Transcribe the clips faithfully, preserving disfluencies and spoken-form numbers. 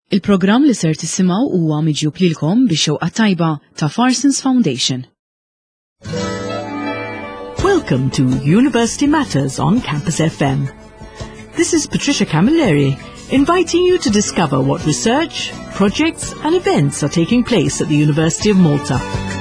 Il-programm li ser tisimgħu huwa miġjub lilkom bix-xewqa tajba ta' Farsons Foundation. Welcome to University Matters on Campus F M. This is Patricia Camilleri, inviting you to discover what research, projects and events are taking place at the University of Malta.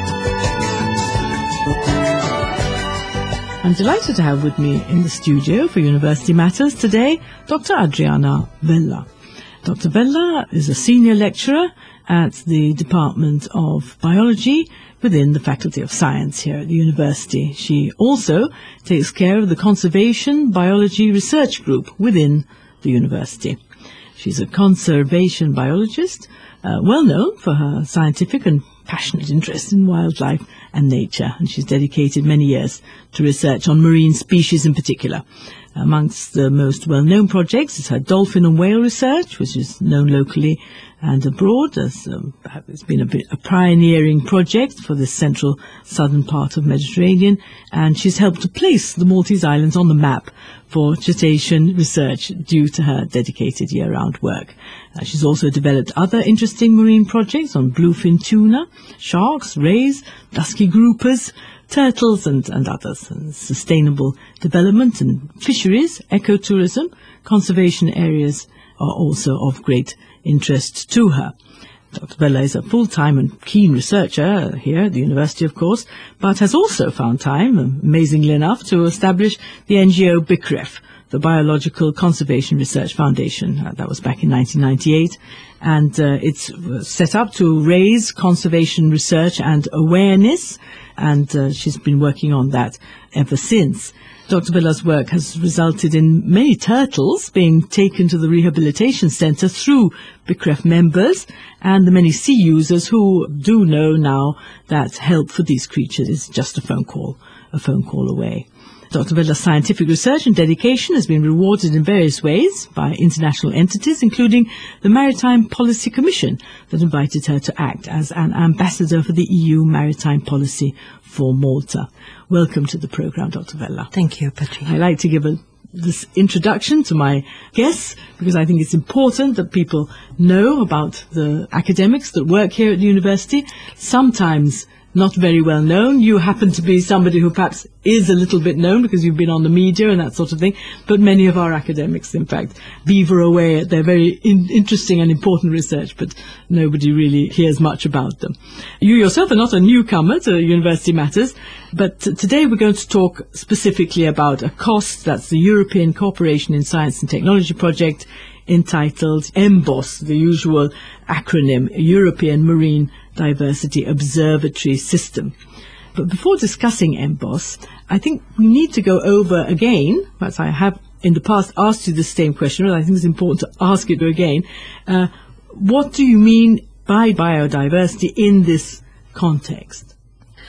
I'm delighted to have with me in the studio for University Matters today Doctor Adriana Vella. Doctor Vella is a senior lecturer at the Department of Biology within the Faculty of Science here at the university. She also takes care of the Conservation Biology Research Group within the university. She's a conservation biologist, uh, well known for her scientific and passionate interest in wildlife and nature, and she's dedicated many years to research on marine species in particular. Amongst the most well-known projects is her dolphin and whale research, which is known locally and abroad. As, um, it's been a, bit, a pioneering project for the central southern part of Mediterranean, and she's helped to place the Maltese Islands on the map for cetacean research due to her dedicated year-round work. Uh, she's also developed other interesting marine projects on bluefin tuna, sharks, rays, dusky groupers, turtles and, and others, and sustainable development and fisheries, ecotourism, conservation areas are also of great interest to her. Doctor Vella is a full-time and keen researcher here at the university, of course, but has also found time, amazingly enough, to establish the N G O BICREF, the Biological Conservation Research Foundation. Uh, that was back in nineteen ninety-eight, and uh, it's set up to raise conservation research and awareness, and uh, she's been working on that ever since. Doctor Vella's work has resulted in many turtles being taken to the rehabilitation centre through BICREF members and the many sea users who do know now that help for these creatures is just a phone call, a phone call away. Doctor Vella's scientific research and dedication has been rewarded in various ways by international entities, including the Maritime Policy Commission that invited her to act as an ambassador for the E U maritime policy for Malta. Welcome to the programme, Doctor Vella. Thank you, Patricia. I like to give a, this introduction to my guests because I think it's important that people know about the academics that work here at the university. Sometimes not very well known. You happen to be somebody who perhaps is a little bit known because you've been on the media and that sort of thing, but many of our academics, in fact, beaver away at their very in interesting and important research, but nobody really hears much about them. You yourself are not a newcomer to University Matters, but today we're going to talk specifically about a COST, that's the European Cooperation in Science and Technology project, entitled EMBOS, the usual acronym, European Marine Diversity Observatory System. But before discussing EMBOS, I think we need to go over again, as I have in the past asked you the same question, but I think it's important to ask it again, uh, what do you mean by biodiversity in this context?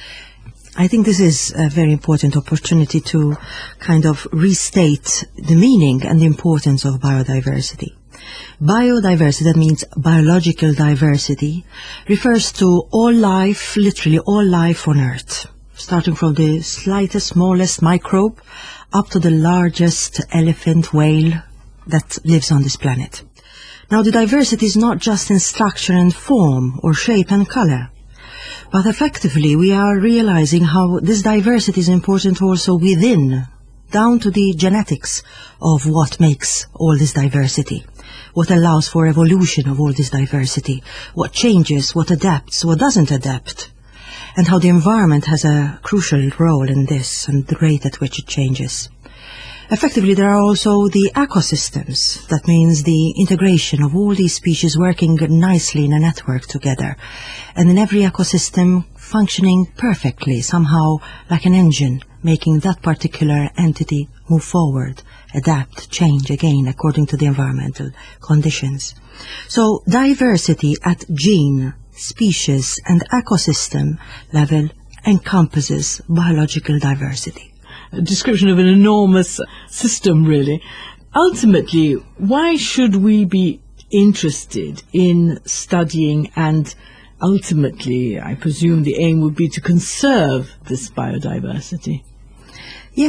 I think this is a very important opportunity to kind of restate the meaning and the importance of biodiversity. Biodiversity, that means biological diversity, refers to all life, literally all life on Earth, starting from the slightest, smallest microbe up to the largest elephant, whale that lives on this planet. Now, the diversity is not just in structure and form or shape and color, but effectively we are realizing how this diversity is important also within, down to the genetics of what makes all this diversity, what allows for evolution of all this diversity, what changes, what adapts, what doesn't adapt, and how the environment has a crucial role in this and the rate at which it changes. Effectively, there are also the ecosystems. That means the integration of all these species working nicely in a network together, and in every ecosystem functioning perfectly, somehow like an engine, making that particular entity move forward, adapt, change again according to the environmental conditions. So diversity at gene, species and ecosystem level encompasses biological diversity. A description of an enormous system, really. Ultimately, why should we be interested in studying and ultimately, I presume the aim would be to conserve this biodiversity? Yes.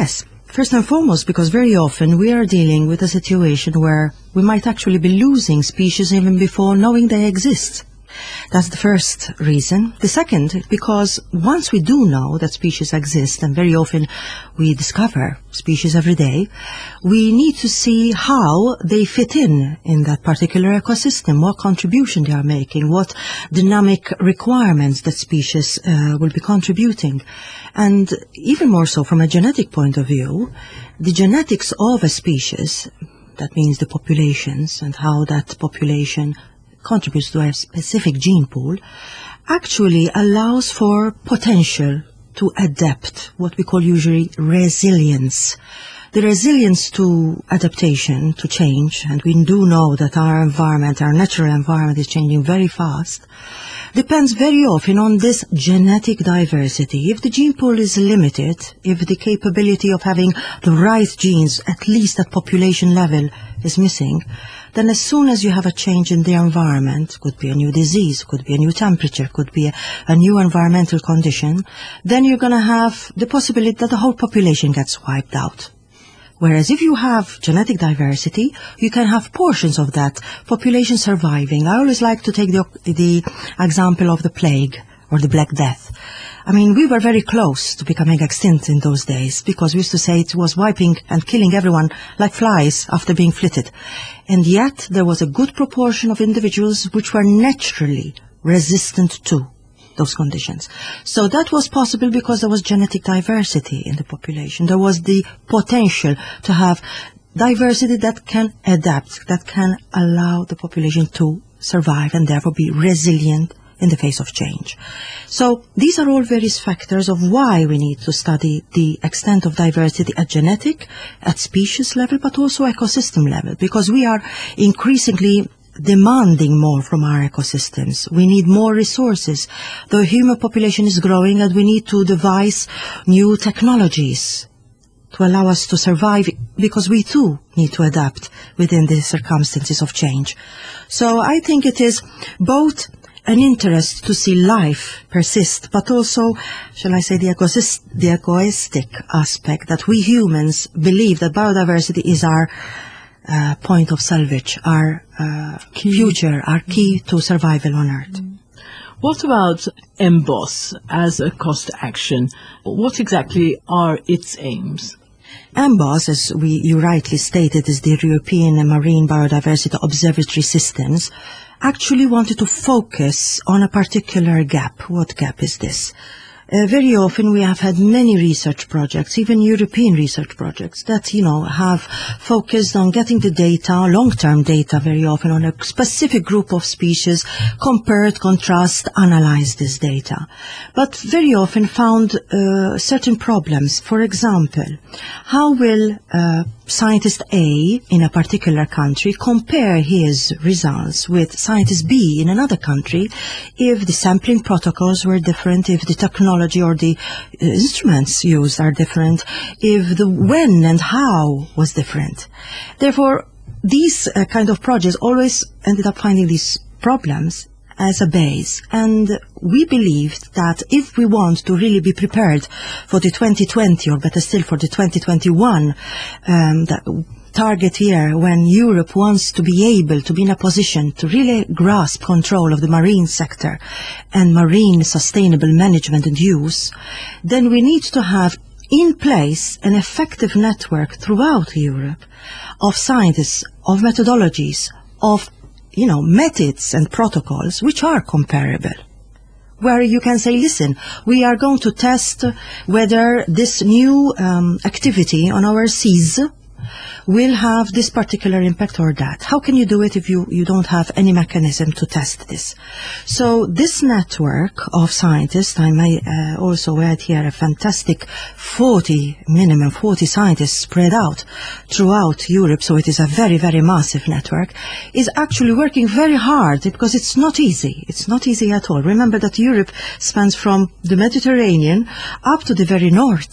First and foremost, because very often we are dealing with a situation where we might actually be losing species even before knowing they exist. That's the first reason. The second, because once we do know that species exist, and very often we discover species every day, we need to see how they fit in in that particular ecosystem, what contribution they are making, what dynamic requirements that species uh, will be contributing. And even more so from a genetic point of view, the genetics of a species, that means the populations and how that population contributes to a specific gene pool, actually allows for potential to adapt, what we call usually resilience. The resilience to adaptation, to change, and we do know that our environment, our natural environment is changing very fast, depends very often on this genetic diversity. If the gene pool is limited, if the capability of having the right genes, at least at population level, is missing, then as soon as you have a change in the environment, could be a new disease, could be a new temperature, could be a, a new environmental condition, then you're going to have the possibility that the whole population gets wiped out. Whereas if you have genetic diversity, you can have portions of that population surviving. I always like to take the, the example of the plague or the Black Death. I mean, we were very close to becoming extinct in those days because we used to say it was wiping and killing everyone like flies after being flitted. And yet there was a good proportion of individuals which were naturally resistant to those conditions. So that was possible because there was genetic diversity in the population. There was the potential to have diversity that can adapt, that can allow the population to survive and therefore be resilient in the face of change. So these are all various factors of why we need to study the extent of diversity at genetic, at species level, but also ecosystem level, because we are increasingly demanding more from our ecosystems. We need more resources. The human population is growing and we need to devise new technologies to allow us to survive, because we too need to adapt within the circumstances of change. So I think it is both an interest to see life persist, but also, shall I say, the, egoist, the egoistic aspect that we humans believe that biodiversity is our uh, point of salvage, our uh, future, our key to survival on Earth. What about M B O S as a cost action? What exactly are its aims? M B O S, as we, you rightly stated, is the European Marine Biodiversity Observatory Systems, actually wanted to focus on a particular gap. What gap is this? Uh, very often we have had many research projects, even European research projects, that, you know, have focused on getting the data, long-term data very often, on a specific group of species, compared, contrast, analyze this data. But very often found uh, certain problems. For example, how will uh, scientist A in a particular country compare his results with scientist B in another country if the sampling protocols were different, if the technology or the uh, instruments used are different, if the when and how was different. Therefore, these uh, kind of projects always ended up finding these problems as a base, and we believed that if we want to really be prepared for the twenty twenty, or better still for the twenty twenty-one um, that target year, when Europe wants to be able to be in a position to really grasp control of the marine sector and marine sustainable management and use, then we need to have in place an effective network throughout Europe of scientists, of methodologies, of you know, methods and protocols which are comparable, where you can say, listen, we are going to test whether this new um, activity on our seas will have this particular impact or that. How can you do it if you, you don't have any mechanism to test this? So this network of scientists, I may uh, also add here a fantastic forty, minimum forty scientists spread out throughout Europe, so it is a very, very massive network, is actually working very hard, because it's not easy. It's not easy at all. Remember that Europe spans from the Mediterranean up to the very north.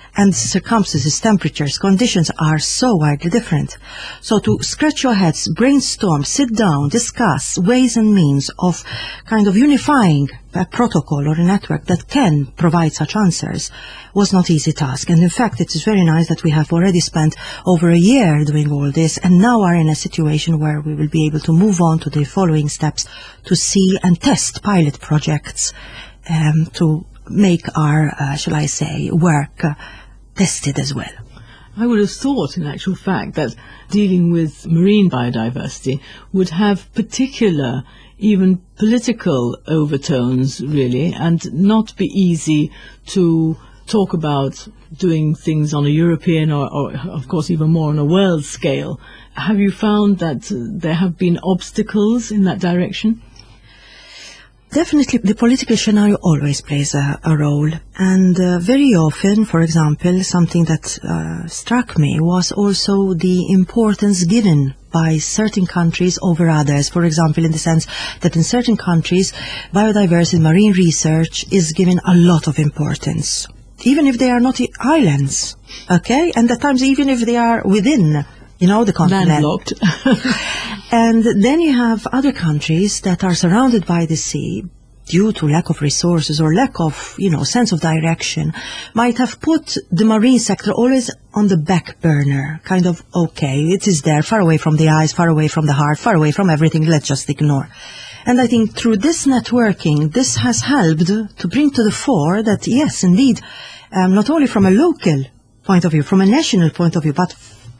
and circumstances, temperatures, conditions are so widely different. So to scratch your heads, brainstorm, sit down, discuss ways and means of kind of unifying a protocol or a network that can provide such answers was not easy task. And in fact, it is very nice that we have already spent over a year doing all this and now are in a situation where we will be able to move on to the following steps to see and test pilot projects um, to make our, uh, shall I say, work uh, tested as well. I would have thought, in actual fact, that dealing with marine biodiversity would have particular, even political overtones, really, and not be easy to talk about doing things on a European or, or, of course, even more on a world scale. Have you found that uh, there have been obstacles in that direction? Definitely, the political scenario always plays a, a role, and uh, very often, for example, something that uh, struck me was also the importance given by certain countries over others. For example, in the sense that in certain countries, biodiversity, marine research is given a lot of importance, even if they are not islands, okay? And at times, even if they are within, you know, the continent. Landlocked. And then you have other countries that are surrounded by the sea due to lack of resources or lack of, you know, sense of direction, might have put the marine sector always on the back burner, kind of, okay, it is there, far away from the eyes, far away from the heart, far away from everything, let's just ignore. And I think through this networking, this has helped to bring to the fore that, yes, indeed, um, not only from a local point of view, from a national point of view, but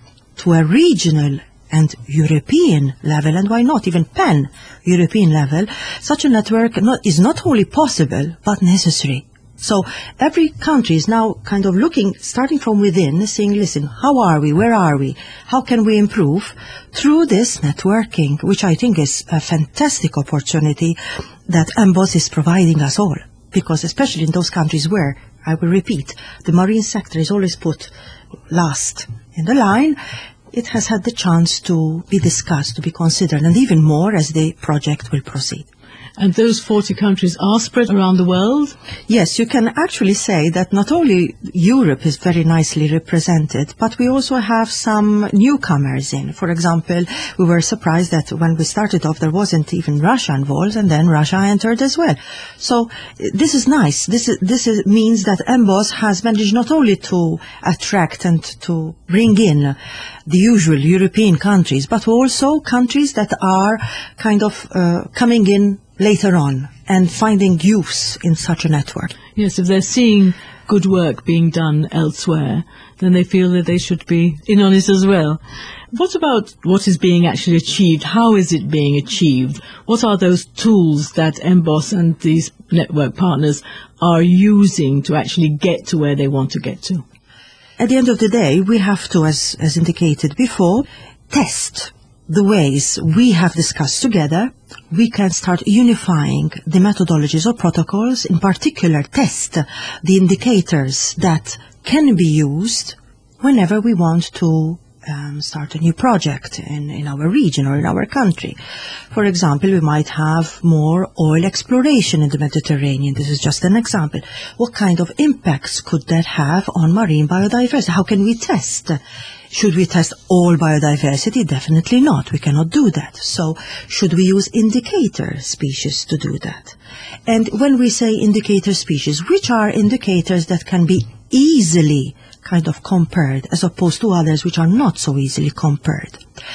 to a regional and European level, and why not even pan-European level, such a network not, is not only possible, but necessary. So every country is now kind of looking, starting from within, saying, listen, how are we, where are we, how can we improve through this networking, which I think is a fantastic opportunity that M B O S is providing us all. Because especially in those countries where, I will repeat, the marine sector is always put last in the line, it has had the chance to be discussed, to be considered, and even more as the project will proceed. And those forty countries are spread around the world? Yes, you can actually say that not only Europe is very nicely represented, but we also have some newcomers in. For example, we were surprised that when we started off there wasn't even Russia involved, and then Russia entered as well. So this is nice. This is, this is, means that M B O S has managed not only to attract and to bring in the usual European countries, but also countries that are kind of uh, coming in later on and finding use in such a network. Yes, if they're seeing good work being done elsewhere, then they feel that they should be in on it as well. What about what is being actually achieved? How is it being achieved? What are those tools that M B O S and these network partners are using to actually get to where they want to get to? At the end of the day, we have to, as, as indicated before, test the ways we have discussed together. We can start unifying the methodologies or protocols, in particular test the indicators that can be used whenever we want to um, start a new project in, in our region or in our country. For example, we might have more oil exploration in the Mediterranean. This is just an example. What kind of impacts could that have on marine biodiversity? How can we test? Should we test all biodiversity? Definitely not. We cannot do that. So should we use indicator species to do that? And when we say indicator species, which are indicators that can be easily kind of compared as opposed to others which are not so easily compared?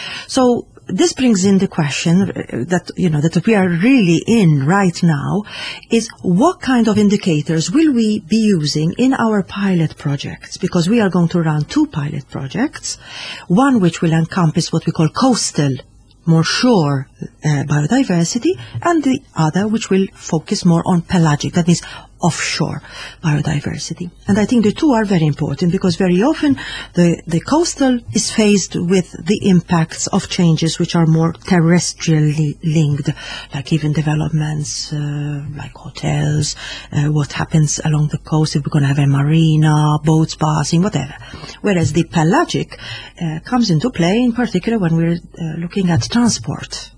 So this brings in the question that, you know, that we are really in right now is what kind of indicators will we be using in our pilot projects? Because we are going to run two pilot projects, one which will encompass what we call coastal, more shore uh, biodiversity, and the other which will focus more on pelagic, that means offshore biodiversity. And I think the two are very important because very often the, the coastal is faced with the impacts of changes which are more terrestrially linked, like even developments uh, like hotels, uh, what happens along the coast, if we're going to have a marina, boats passing, whatever. Whereas the pelagic uh, comes into play in particular when we're uh, looking at transport.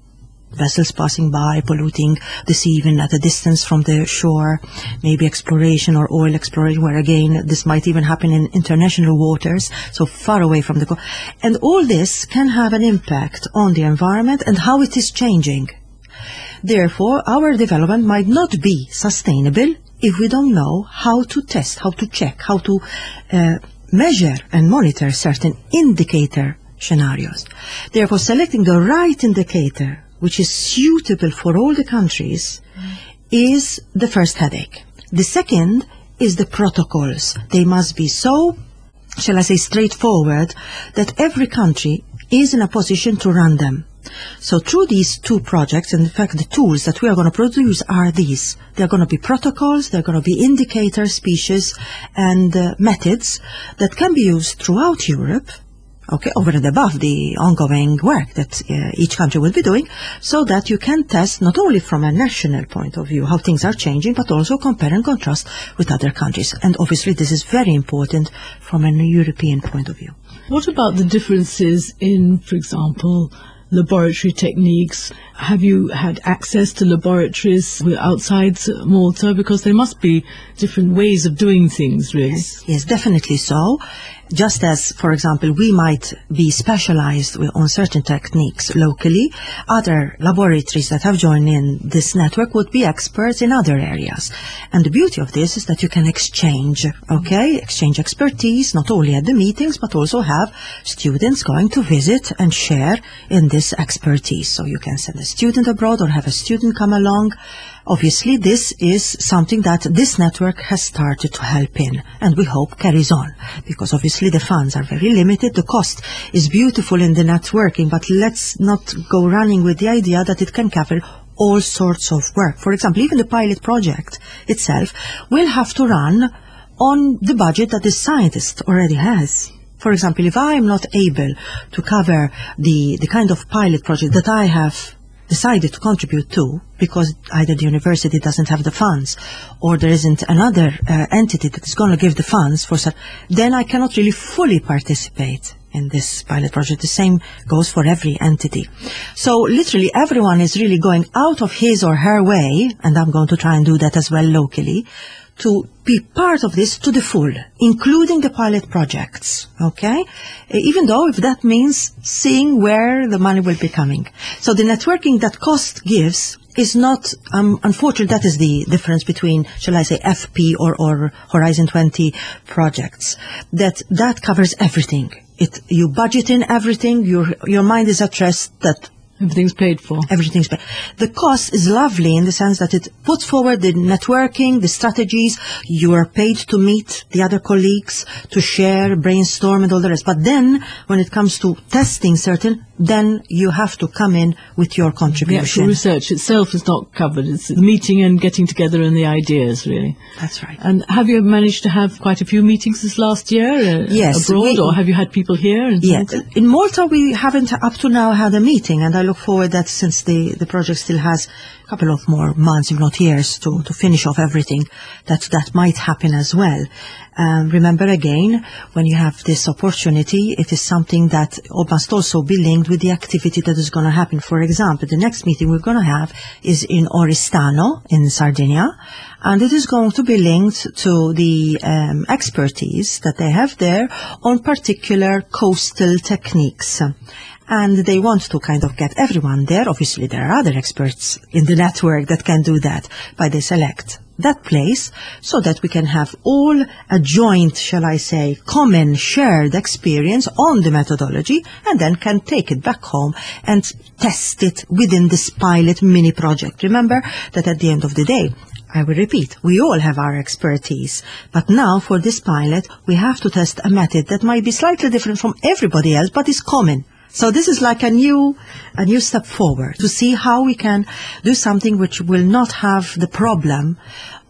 vessels passing by, polluting the sea even at a distance from the shore, maybe exploration or oil exploration, where again this might even happen in international waters, so far away from the coast. And all this can have an impact on the environment and how it is changing. Therefore, our development might not be sustainable if we don't know how to test, how to check, how to uh, measure and monitor certain indicator scenarios. Therefore, selecting the right indicator, which is suitable for all the countries, mm. is the first headache. The second is the protocols. They must be so, shall I say, straightforward that every country is in a position to run them. So through these two projects, and in fact the tools that we are going to produce are these. They're going to be protocols, they're going to be indicators, species, and uh, methods that can be used throughout Europe, okay, over and above the ongoing work that uh, each country will be doing, so that you can test not only from a national point of view how things are changing, but also compare and contrast with other countries. And obviously this is very important from a European point of view. What about the differences in, for example, laboratory techniques? Have you had access to laboratories outside Malta? Because there must be different ways of doing things, really. Yes, yes, definitely so. Just as, for example, we might be specialized on certain techniques locally, other laboratories that have joined in this network would be experts in other areas. And the beauty of this is that you can exchange, okay, exchange expertise, not only at the meetings, but also have students going to visit and share in this expertise. So you can send a student abroad or have a student come along. Obviously, this is something that this network has started to help in, and we hope carries on, because obviously the funds are very limited. The cost is beautiful in the networking, but let's not go running with the idea that it can cover all sorts of work. For example, even the pilot project itself will have to run on the budget that the scientist already has. For example, if I am not able to cover the, the kind of pilot project that I have decided to contribute to, because either the university doesn't have the funds or there isn't another uh, entity that is going to give the funds for such, then I cannot really fully participate in this pilot project. The same goes for every entity. So literally everyone is really going out of his or her way, and I'm going to try and do that as well locally, to be part of this to the full, including the pilot projects, okay? Even though if that means seeing where the money will be coming. So the networking that COST gives is not, um, unfortunately, that is the difference between, shall I say, F P or, or Horizon twenty projects, that that covers everything. It, you budget in everything, your, your mind is at rest that everything's paid for. Everything's paid. The cost is lovely in the sense that it puts forward the networking, the strategies. You are paid to meet the other colleagues, to share, brainstorm, and all the rest. But then, when it comes to testing certain, then you have to come in with your contribution. The actual research itself is not covered. It's the meeting and getting together and the ideas, really. That's right. And have you managed to have quite a few meetings this last year uh, yes, abroad, we, or have you had people here? In yes. In Malta, we haven't up to now had a meeting, and I look forward that since the, the project still has a couple of more months, if not years, to, to finish off everything, that that might happen as well. Um, remember again, when you have this opportunity, it is something that must also be linked with the activity that is going to happen. For example, the next meeting we're going to have is in Oristano in Sardinia, and it is going to be linked to the um, expertise that they have there on particular coastal techniques. And they want to kind of get everyone there. Obviously, there are other experts in the network that can do that, but they select that place so that we can have all a joint, shall I say, common shared experience on the methodology, and then can take it back home and test it within this pilot mini project. Remember that at the end of the day, I will repeat, we all have our expertise, but now for this pilot, we have to test a method that might be slightly different from everybody else, but is common. So this is like a new, a new step forward to see how we can do something which will not have the problem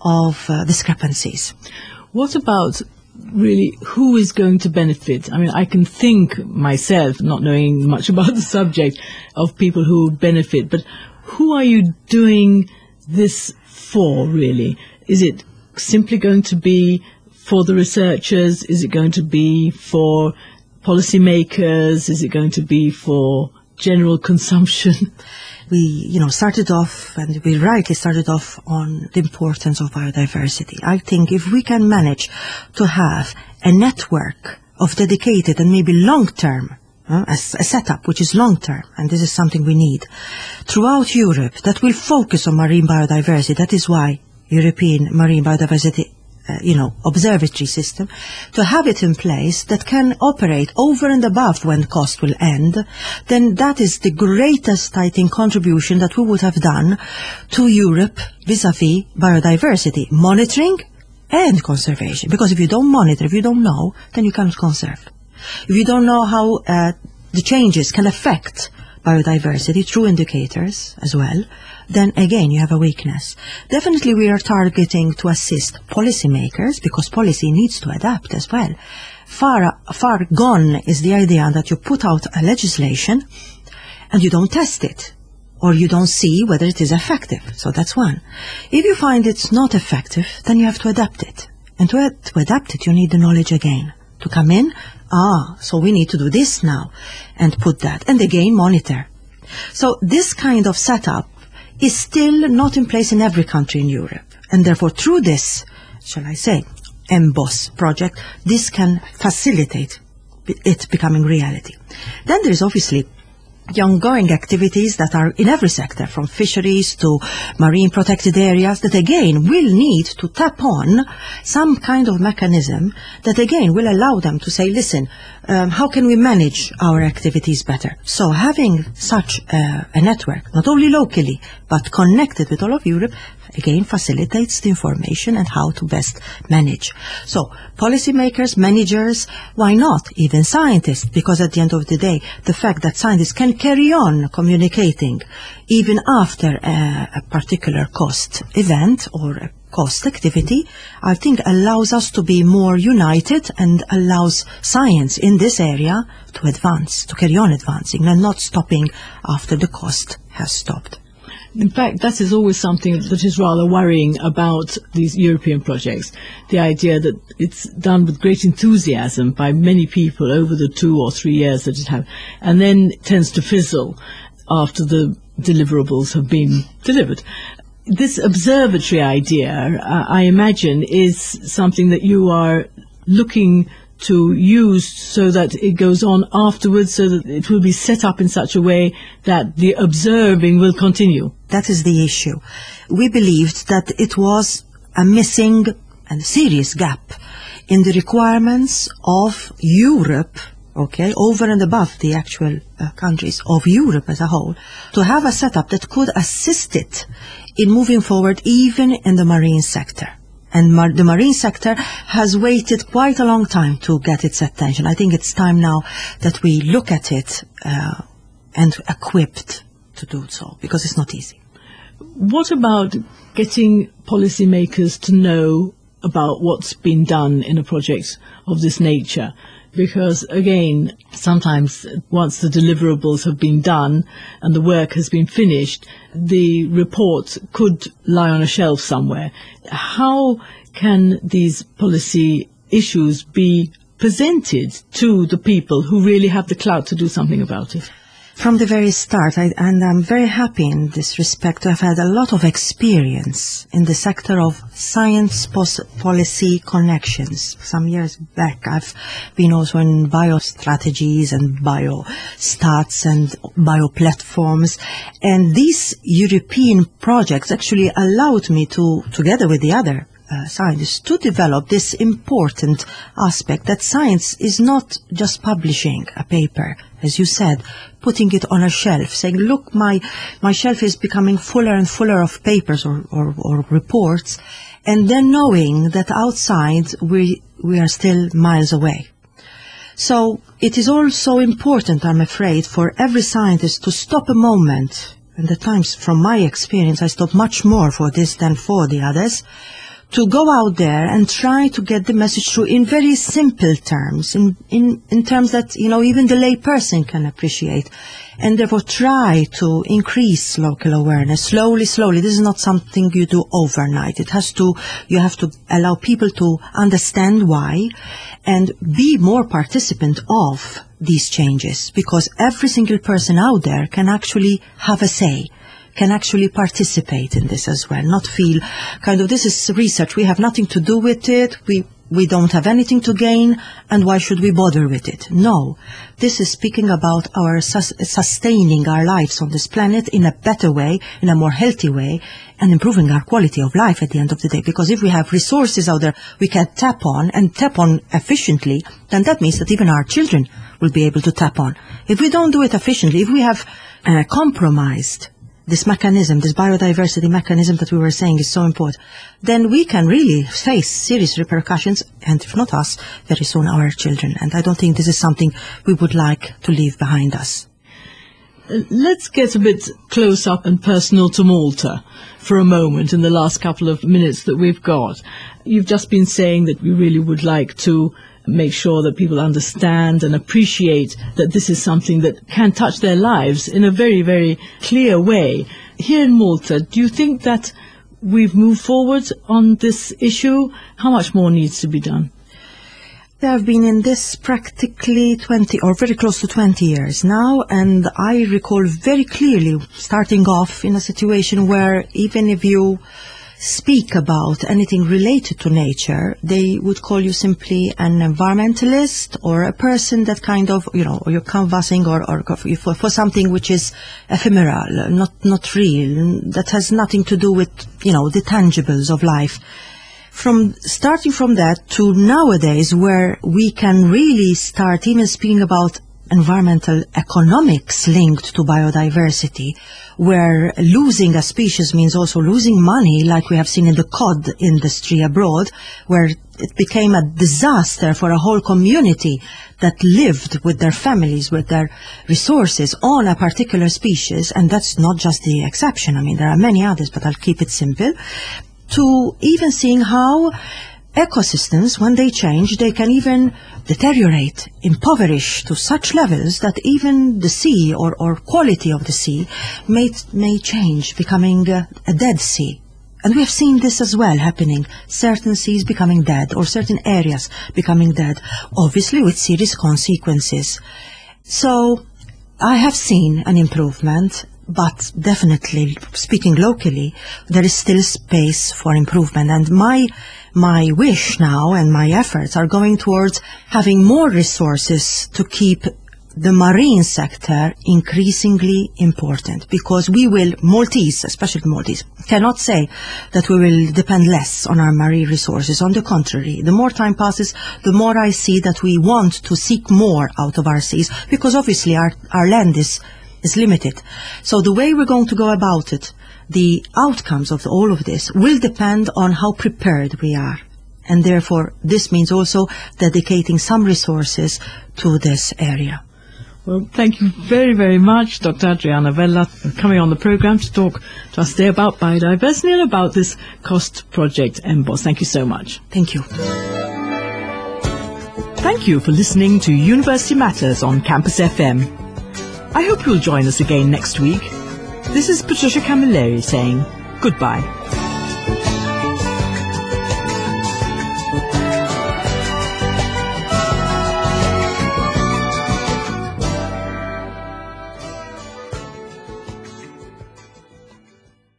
of uh, discrepancies. What about really who is going to benefit? I mean, I can think myself, not knowing much about the subject, of people who benefit, but who are you doing this for, really? Is it simply going to be for the researchers? Is it going to be for policymakers? Is it going to be for general consumption? we, you know, started off, and we rightly started off on the importance of biodiversity. I think if we can manage to have a network of dedicated and maybe long-term, uh, a, a setup which is long-term, and this is something we need, throughout Europe that will focus on marine biodiversity. That is why European Marine Biodiversity Uh, you know, observatory system, to have it in place that can operate over and above when cost will end, then that is the greatest, I think, contribution that we would have done to Europe vis-à-vis biodiversity, monitoring and conservation. Because if you don't monitor, if you don't know, then you cannot conserve. If you don't know how uh, the changes can affect biodiversity through indicators as well, then again you have a weakness. Definitely we are targeting to assist policymakers, because policy needs to adapt as well. Far, far gone is the idea that you put out a legislation and you don't test it, or you don't see whether it is effective. So that's one. If you find it's not effective, then you have to adapt it. And to, to adapt it, you need the knowledge again. To come in, ah, so we need to do this now, and put that, and again monitor. So this kind of setup is still not in place in every country in Europe. And therefore, through this, shall I say, M B O S project, this can facilitate it becoming reality. Then there is obviously the ongoing activities that are in every sector, from fisheries to marine protected areas, that again will need to tap on some kind of mechanism that again will allow them to say, listen, um, how can we manage our activities better? So having such uh, a network, not only locally, but connected with all of Europe, again facilitates the information and how to best manage. So policymakers, managers, why not even scientists? Because at the end of the day, the fact that scientists can carry on communicating even after a, a particular cost event or a cost activity, I think allows us to be more united and allows science in this area to advance, to carry on advancing and not stopping after the cost has stopped. In fact, that is always something that is rather worrying about these European projects. The idea that it's done with great enthusiasm by many people over the two or three years that it has, and then tends to fizzle after the deliverables have been delivered. This observatory idea, uh, I imagine, is something that you are looking to use so that it goes on afterwards, so that it will be set up in such a way that the observing will continue. That is the issue. We believed that it was a missing and serious gap in the requirements of Europe, okay, over and above the actual uh, countries of Europe as a whole, to have a setup that could assist it in moving forward even in the marine sector. And mar the marine sector has waited quite a long time to get its attention. I think it's time now that we look at it uh, and equipped to do so, because it's not easy. What about getting policymakers to know about what's been done in a project of this nature? Because, again, sometimes once the deliverables have been done and the work has been finished, the report could lie on a shelf somewhere. How can these policy issues be presented to the people who really have the clout to do something about it? From the very start, I, and I'm very happy in this respect to have had a lot of experience in the sector of science policy connections. Some years back, I've been also in biostrategies and biostats and bioplatforms. And these European projects actually allowed me to, together with the other Uh, scientists, to develop this important aspect that science is not just publishing a paper, as you said, putting it on a shelf, saying, look, my, my shelf is becoming fuller and fuller of papers or, or, or reports, and then knowing that outside we, we are still miles away. So it is also important, I'm afraid, for every scientist to stop a moment, and at times, from my experience, I stop much more for this than for the others, to go out there and try to get the message through in very simple terms, in, in, in terms that, you know, even the lay person can appreciate, and therefore try to increase local awareness slowly, slowly. This is not something you do overnight. It has to, you have to allow people to understand why and be more participant of these changes, because every single person out there can actually have a say, can actually participate in this as well, not feel kind of, this is research, we have nothing to do with it, we we don't have anything to gain, and why should we bother with it? No, this is speaking about our sus sustaining our lives on this planet in a better way, in a more healthy way, and improving our quality of life at the end of the day. Because if we have resources out there we can tap on, and tap on efficiently, then that means that even our children will be able to tap on. If we don't do it efficiently, if we have uh, compromised this mechanism, this biodiversity mechanism that we were saying is so important, then we can really face serious repercussions, and if not us, very soon our children. And I don't think this is something we would like to leave behind us. Let's get a bit close up and personal to Malta for a moment in the last couple of minutes that we've got. You've just been saying that we really would like to make sure that people understand and appreciate that this is something that can touch their lives in a very, very clear way. Here in Malta, do you think that we've moved forward on this issue? How much more needs to be done? They have been in this practically twenty or very close to twenty years now, and I recall very clearly starting off in a situation where even if you speak about anything related to nature, they would call you simply an environmentalist or a person that kind of, you know, you're canvassing or, or for, for something which is ephemeral, not, not real, that has nothing to do with, you know, the tangibles of life. From starting from that to nowadays, where we can really start even speaking about environmental economics linked to biodiversity, where losing a species means also losing money, like we have seen in the cod industry abroad, where it became a disaster for a whole community that lived with their families, with their resources on a particular species. And that's not just the exception. I mean, there are many others, but I'll keep it simple. To even seeing how ecosystems, when they change, they can even deteriorate, impoverish to such levels that even the sea or, or quality of the sea may, may change, becoming a, a dead sea. And we have seen this as well happening, certain seas becoming dead or certain areas becoming dead, obviously with serious consequences. So I have seen an improvement, but definitely, speaking locally, there is still space for improvement. And my my wish now and my efforts are going towards having more resources to keep the marine sector increasingly important, because we will, Maltese, especially Maltese, cannot say that we will depend less on our marine resources. On the contrary, the more time passes, the more I see that we want to seek more out of our seas, because obviously our, our land is is limited. So the way we're going to go about it, the outcomes of all of this will depend on how prepared we are. And therefore, this means also dedicating some resources to this area. Well, thank you very, very much, Doctor Adriana Vella, for coming on the program to talk to us today about biodiversity and about this COST project, M B O S. Thank you so much. Thank you. Thank you for listening to University Matters on Campus F M. I hope you'll join us again next week. This is Patricia Camilleri saying goodbye.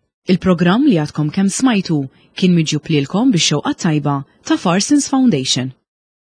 Il-programm li għadkom kemm smajtu kien miġjub lilkom bix-xewqa tajba ta' Farsons Foundation.